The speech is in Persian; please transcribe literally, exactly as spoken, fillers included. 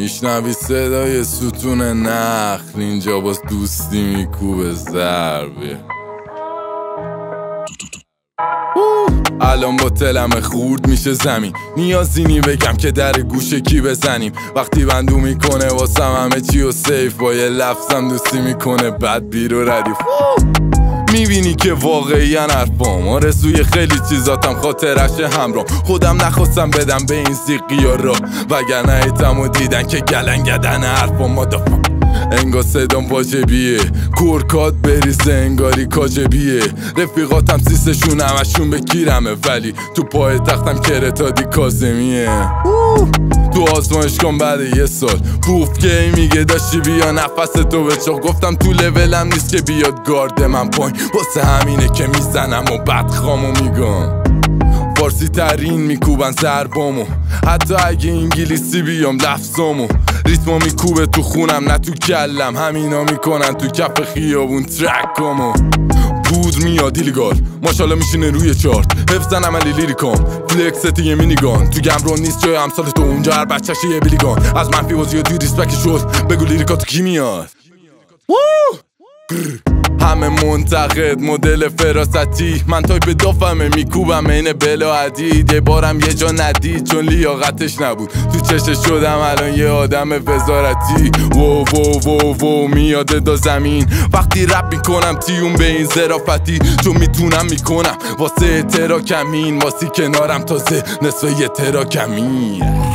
میشنوی صدای ستون نخل، اینجا باز دوستی میکوبه ضربه. الان با تلم خورد میشه زمین، نیازی نی بگم که در گوش کی بزنیم. وقتی بندو میکنه واسم همه چی و سیف، با یه لفظم دوستی میکنه بعد بیر و ردیف. میبینی که واقعی حرفام آرزوی خیلی چیزاتم خاطرش همراه. خودم نخواستم بدم به این زیقی ها را، وگرنه ایتم و دیدن که گلنگدن حرفام مادافم. انگار صدام واجبیه، کورکات بریزه انگاری کاجبیه. رفیقاتم سیسشون همشون بگیرمه، ولی تو پای تختم کرتادی کازمیه. تو آزمایش کن بعد یه سال پوف که میگه داشتی بیا نفس تو بچا. گفتم تو لولم نیست که بیاد گارد من پایین، واسه همینه که میزنم و بدخامو میگم. فارسی ترین میکوبن ضربامو، حتی اگه انگلیسی بیام لفظامو. ریتمو میکوبه تو خونم نه تو کلم، همینا میکنن تو کف خیابون ترکامو. بود میاد ایلیگال ماشالله میشینه روی چارت، حفظن عملی لیریکام فلکست یه مینیگان. تو گمرون نیست جای امثال تو، اونجا هر بچه‌ش یه بیلیگان. از منفی بازی و توی ریسپک شد بگو لیریکاتو کی میاد. همه منتقد مدل فراستی، من تایپ دافمه میکوبم این بلا عدید. یه بارم یه جا ندید چون لیاقتش نبود، تو چشش شدم الان یه آدم وزارتی. وو وو وو وو میاد دا زمین وقتی رپ میکنم تیون به این ظرافتی، چون میتونم میکنم واسه ترا کمین، واسی کنارم تازه نصف یه ترا کمین.